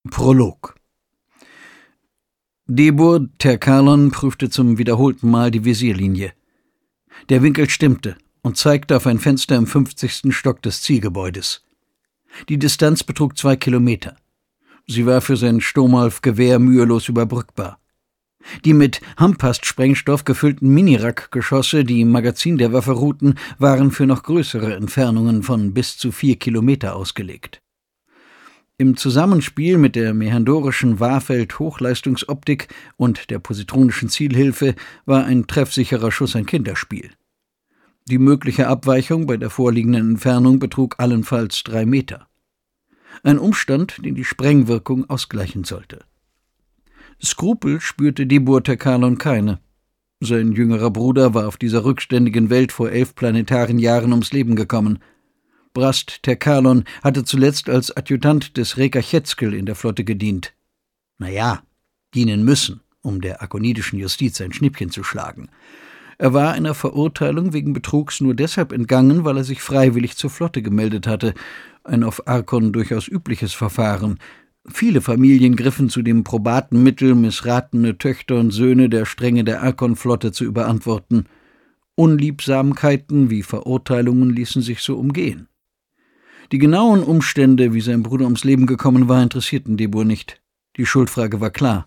Prolog. Debur Terkalon prüfte zum wiederholten Mal die Visierlinie. Der Winkel stimmte und zeigte auf ein Fenster im 50. Stock des Zielgebäudes. Die Distanz betrug 2 Kilometer. Sie war für sein Stomolf-Gewehr mühelos überbrückbar. Die mit Hampast-Sprengstoff gefüllten Minirak-Geschosse, die im Magazin der Waffe ruhten, waren für noch größere Entfernungen von bis zu 4 Kilometer ausgelegt. Im Zusammenspiel mit der mehandorischen Warfeld-Hochleistungsoptik und der positronischen Zielhilfe war ein treffsicherer Schuss ein Kinderspiel. Die mögliche Abweichung bei der vorliegenden Entfernung betrug allenfalls 3 Meter. Ein Umstand, den die Sprengwirkung ausgleichen sollte. Skrupel spürte Debur Terkalon keine. Sein jüngerer Bruder war auf dieser rückständigen Welt vor 11 planetaren Jahren ums Leben gekommen. Brast Terkalon hatte zuletzt als Adjutant des Rekachezkel in der Flotte gedient. Dienen müssen, um der akonidischen Justiz ein Schnippchen zu schlagen. Er war einer Verurteilung wegen Betrugs nur deshalb entgangen, weil er sich freiwillig zur Flotte gemeldet hatte, ein auf Arkon durchaus übliches Verfahren. Viele Familien griffen zu dem probaten Mittel, missratene Töchter und Söhne der Strenge der Arkon-Flotte zu überantworten. Unliebsamkeiten wie Verurteilungen ließen sich so umgehen. Die genauen Umstände, wie sein Bruder ums Leben gekommen war, interessierten Debur nicht. Die Schuldfrage war klar.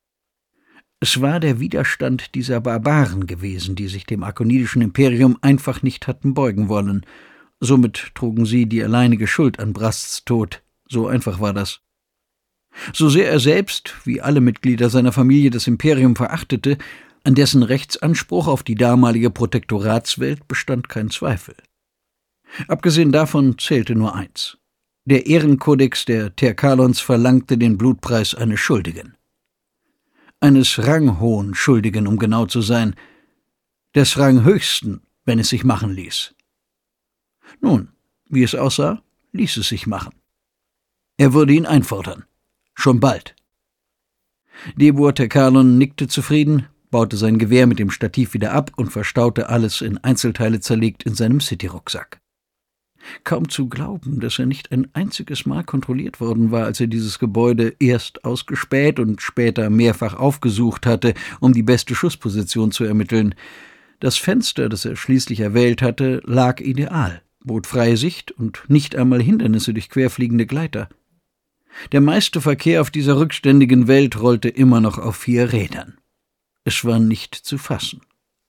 Es war der Widerstand dieser Barbaren gewesen, die sich dem akonidischen Imperium einfach nicht hatten beugen wollen. Somit trugen sie die alleinige Schuld an Brasts Tod. So einfach war das. So sehr er selbst, wie alle Mitglieder seiner Familie, das Imperium verachtete, an dessen Rechtsanspruch auf die damalige Protektoratswelt bestand kein Zweifel. Abgesehen davon zählte nur eins. Der Ehrenkodex der Terkalons verlangte den Blutpreis eines Schuldigen. Eines ranghohen Schuldigen, um genau zu sein. Des Ranghöchsten, wenn es sich machen ließ. Nun, wie es aussah, ließ es sich machen. Er würde ihn einfordern. Schon bald. Debur Terkalon nickte zufrieden, baute sein Gewehr mit dem Stativ wieder ab und verstaute alles in Einzelteile zerlegt in seinem City-Rucksack. Kaum zu glauben, dass er nicht ein einziges Mal kontrolliert worden war, als er dieses Gebäude erst ausgespäht und später mehrfach aufgesucht hatte, um die beste Schussposition zu ermitteln. Das Fenster, das er schließlich erwählt hatte, lag ideal, bot freie Sicht und nicht einmal Hindernisse durch querfliegende Gleiter. Der meiste Verkehr auf dieser rückständigen Welt rollte immer noch auf 4 Rädern. Es war nicht zu fassen.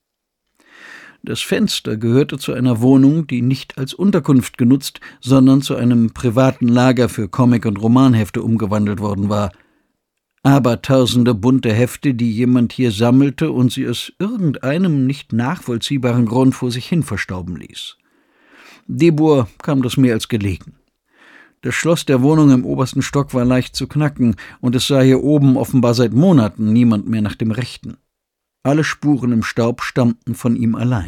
Das Fenster gehörte zu einer Wohnung, die nicht als Unterkunft genutzt, sondern zu einem privaten Lager für Comic- und Romanhefte umgewandelt worden war. Abertausende bunte Hefte, die jemand hier sammelte und sie aus irgendeinem nicht nachvollziehbaren Grund vor sich hin verstauben ließ. Debur kam das mehr als gelegen. Das Schloss der Wohnung im obersten Stock war leicht zu knacken, und es sah hier oben offenbar seit Monaten niemand mehr nach dem Rechten. Alle Spuren im Staub stammten von ihm allein.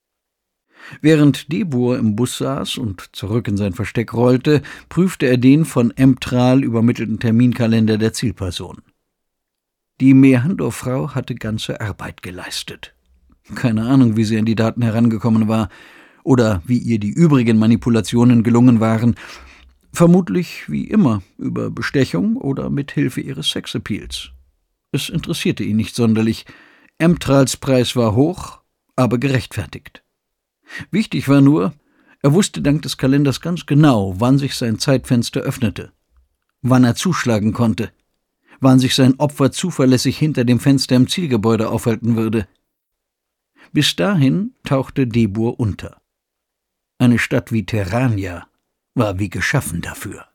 Während Debur im Bus saß und zurück in sein Versteck rollte, prüfte er den von Emtral übermittelten Terminkalender der Zielperson. Die Mehandor-Frau hatte ganze Arbeit geleistet. Keine Ahnung, wie sie an die Daten herangekommen war oder wie ihr die übrigen Manipulationen gelungen waren. Vermutlich, wie immer, über Bestechung oder mit Hilfe ihres Sexappeals. Es interessierte ihn nicht sonderlich. Emtrals Preis war hoch, aber gerechtfertigt. Wichtig war nur, er wusste dank des Kalenders ganz genau, wann sich sein Zeitfenster öffnete, wann er zuschlagen konnte, wann sich sein Opfer zuverlässig hinter dem Fenster im Zielgebäude aufhalten würde. Bis dahin tauchte Debur unter. Eine Stadt wie Terrania war wie geschaffen dafür.